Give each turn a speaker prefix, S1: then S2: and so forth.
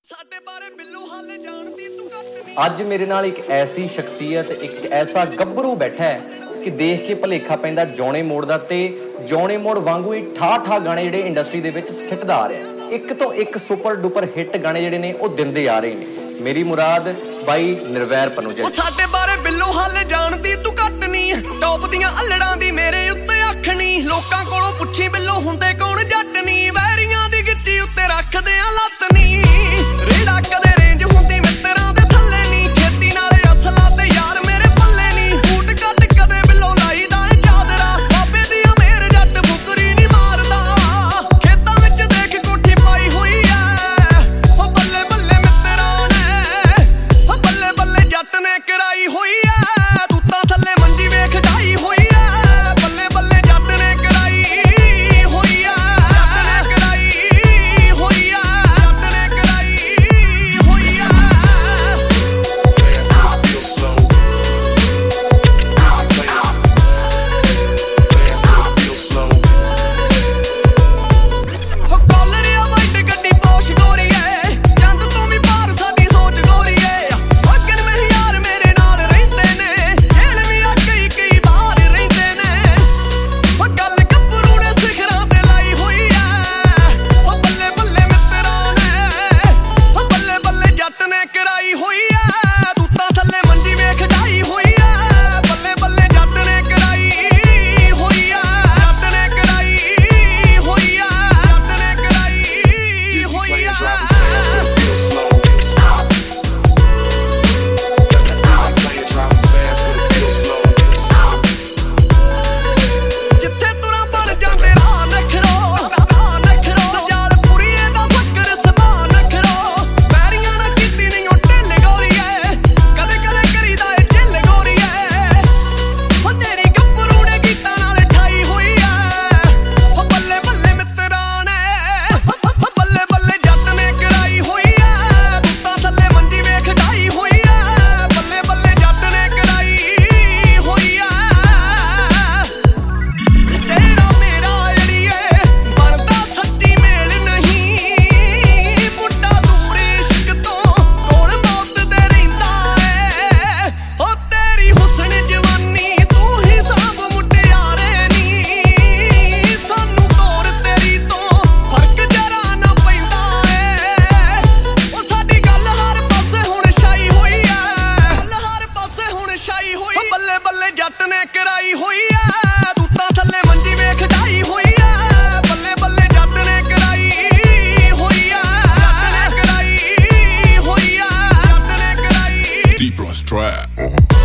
S1: ਸਾਡੇ ਬਾਰੇ ਬਿੱਲੋ ਹਾਲੇ ਜਾਣਦੀ ਤੂੰ ਘੱਟ ਨਹੀਂ।
S2: ਅੱਜ ਮੇਰੇ ਨਾਲ ਇੱਕ ਐਸੀ ਸ਼ਖਸੀਅਤ, ਇੱਕ ਐਸਾ ਗੱਭਰੂ ਬੈਠਾ ਹੈ ਕਿ ਦੇਖ ਕੇ ਭਲੇਖਾ ਪੈਂਦਾ ਜੌਣੇ ਮੋੜ ਦਾ, ਤੇ ਜੌਣੇ ਮੋੜ ਵਾਂਗੂ ਹੀ ਠਾਠ ਗਾਣੇ ਜਿਹੜੇ ਇੰਡਸਟਰੀ ਦੇ ਵਿੱਚ ਸਿੱਟਦਾ ਆ ਰਿਹਾ। ਇੱਕ ਤੋਂ ਇੱਕ ਸੁਪਰ ਡੁਪਰ ਹਿੱਟ ਗਾਣੇ ਜਿਹੜੇ ਨੇ ਉਹ ਦਿੰਦੇ ਆ ਰਹੇ ਨੇ। ਮੇਰੀ ਮੁਰਾਦ ਬਾਈ ਨਿਰਵੈਰ ਪਨੂਜਾ।
S1: ਉਹ ਸਾਡੇ ਬਾਰੇ ਬਿੱਲੋ ਹਾਲੇ ਜਾਣਦੀ ਤੂੰ ਘੱਟ ਨਹੀਂ। ਟੌਪ ਦੀਆਂ ਅਲੜਾਂ ਦੀ ਮੇਰੇ ਉੱਤੇ ਅੱਖ ਨਹੀਂ। ਲੋਕਾਂ ਕੋਲੋਂ ਪੁੱਛੀ ਬਿੱਲੋ ਹੁੰਦੇ ਕੌਣ ਜੱਟ ਨਹੀਂ। ਵੈਰੀਆਂ ਦੀ ਗਿੱਚੀ ਉੱਤੇ ਰੱਖਦੇ ਆ ਲੱਤ ਨਹੀਂ। ਰੇੜਾ ਕਦੇ ਰੇਂਜ ਹੁੰਦੀ ਮਿੱਤਰਾਂ ਦੇ ਥੱਲੇ ਨਹੀਂ। ਖੇਤੀ ਨਾਲੇ ਅਸਲਾ ਤੇ ਯਾਰ ਮੇਰੇ ਪੱਲੇ ਨਹੀਂ। ਬੂਟ ਕੱਟ ਕਦੇ ਬਿੱਲੋ ਲਾਈਦਾ ਏ ਚਾਦਰਾ। ਬਾਬੇ ਦੀ ਅਮੇਰ ਜੱਟ ਫੁਕਰੀ ਨਹੀਂ ਮਾਰਦਾ। ਖੇਤਾਂ ਵਿੱਚ ਦੇਖ ਕੋਠੀ ਪਾਈ ਹੋਈ ਐ। ਉਹ ਬੱਲੇ ਬੱਲੇ ਮਿੱਤਰਾਂ ਨੇ, ਉਹ ਬੱਲੇ ਬੱਲੇ ਜੱਟ ਨੇ ਕਰਾਈ ਹੋਈ ਐ। ਤੂੰ ਤਾਂ ਥੱਲੇ ਮੰਜੀ ਵੇਖ ਢਾਈ ਹੋਈ ਐ। ਬੱਲੇ ਬੱਲੇ ਜੱਟ ਨੇ ਕਰਾਈ ਹੋਈ ਐ। ਜੱਟ ਨੇ ਕਰਾਈ ਹੋਈ ਐ। ਜੱਟ ਨੇ ਕਰਾਈ ਹੋਈ ਐ। ਉਹ ਕਾਲਰਿਆ ਵਾਈਟ ਗੱਡੀ ਪੋਸ਼ ਗੋਰੀਏ। ਚੰਦ ਤੋਂ ਵੀ ਪਾਰ ਸਾਡੀ ਸੋਚ ਗੋਰੀਏ। ਅੱਗਨ ਮੇਰੇ ਯਾਰ ਮੇਰੇ ਨਾਲ ਰਹਿੰਦੇ ਨੇ। ਜੇਲ੍ਹ ਵੀ ਆ ਕਈ ਬਾਹਰ ਰਹਿੰਦੇ ਨੇ। ਉਹ ਗੱਲ ਗੱਭਰੂ ਨੇ ਸਿਖਰਾਂ ਤੇ ਲਾਈ ਹੋਈ ਐ। ਉਹ ਬੱਲੇ ਬੱਲੇ ਮਿੱਤਰਾਂ ਨੇ, ਉਹ ਬੱਲੇ ਬੱਲੇ ਜੱਟ ਨੇ ਕਰਾਈ ਹੋਈ ਐ। ਤੂੰ ਤਾਂ ਥੱਲੇ ਮੰਜੀ ਵੇਖ ਢਾਈ ਹੋਈ ਐ। ਬੱਲੇ ਬੱਲੇ ਜੱਟ ਨੇ ਕਰਾਈ ਹੋਈ ਐ। ਜੱਟ ਨੇ ਕਰਾਈ ਹੋਈ ਐ। ਜੱਟ ਨੇ ਕਰਾਈ ਹੋਈ ਐ। ਜਿੱਥੇ ਤੁਰਾਂ ਬਣ ਜਾਂਦੇ ਰਾਹ ਨਖਰੋ। ਸਜਾਲ ਪੁਰੀਏ ਦਾ ਫੱਕਰ ਸਭਾ ਨਖਰੋ। ਵੈਰੀਆਂ ਨਾ ਕੀਤੀ ਨਹੀਂ ਉਹ ਢਿੱਲ ਗੋਰੀਏ। ਕਦੇ ਕਦੇ ਕਰੀਦਾ ਏ ਢਿੱਲ ਗੋਰੀਏ। ਉਹ ਤੇਰੀ ਗੱਭਰੂ ਨੇ ਗੀਤਾਂ ਨਾਲ ਠਾਈ ਹੋਈ ਐ। ਉਹ ਬੱਲੇ ਬੱਲੇ ਮਿੱਤਰਾਂ ਨੇ, ਉਹ ਬੱਲੇ ਬੱਲੇ ਜੱਟ ਨੇ ਕਰਾਈ ਹੋਈ ਐ। ਤੂੰ ਤਾਂ ਥੱਲੇ ਮੰਜੀ ਵੇਖ ਢਾਈ ਹੋਈ ਐ। ਬੱਲੇ ਬੱਲੇ ਜੱਟ ਨੇ ਕਰਾਈ ਹੋਈ ਐ। ਤੇਰਾ ਮੇਰਾ ਅੜੀਏ ਬਣਦਾ ਸੱਚੀ ਮੇਲ ਨਹੀਂ। ਮੁੰਡਾ ਦੂਰ ਇਸ਼ਕ ਤੋਂ ਕੋਲ ਮੌਤ ਦੇ ਰਹਿੰਦਾ ਏ। ਉਹ ਤੇਰੀ ਹੁਸਨ ਜਵਾਨੀ ਤੂੰ ਹੀ ਸਾਂਭ ਮੁਟਿਆਰੇ ਨੀ। ਸਾਨੂੰ ਤੋਰ ਤੇਰੀ ਤੋਂ ਫਰਕ ਜਰਾ ਨਾ ਪੈਂਦਾ ਏ। ਉਹ ਸਾਡੀ ਗੱਲ ਹਰ ਪਾਸੇ ਹੁਣ ਛਾਈ ਹੋਈ ਐ। ਗੱਲ ਹਰ ਪਾਸੇ ਹੁਣ ਛਾਈ ਹੋਈ। ਉਹ ਬੱਲੇ ਬੱਲੇ ਜੱਟ ਨੇ ਕਰਾਈ ਹੋਈ ਐ। ਤੂੰ ਤਾਂ ਥੱਲੇ ਮੰਜੀ ਵੇਖ ਢਾਈ ਹੋਈ ਐ। ਬੱਲੇ ਬੱਲੇ ਜੱਟ ਨੇ ਕਰਾਈ ਹੋਈ ਐ। ਜੱਟ ਨੇ ਕਰਾਈ ਹੋਈ ਐ। ਜੱਟ ਨੇ ਕਰਾਈ।
S3: Deep Rust Trap.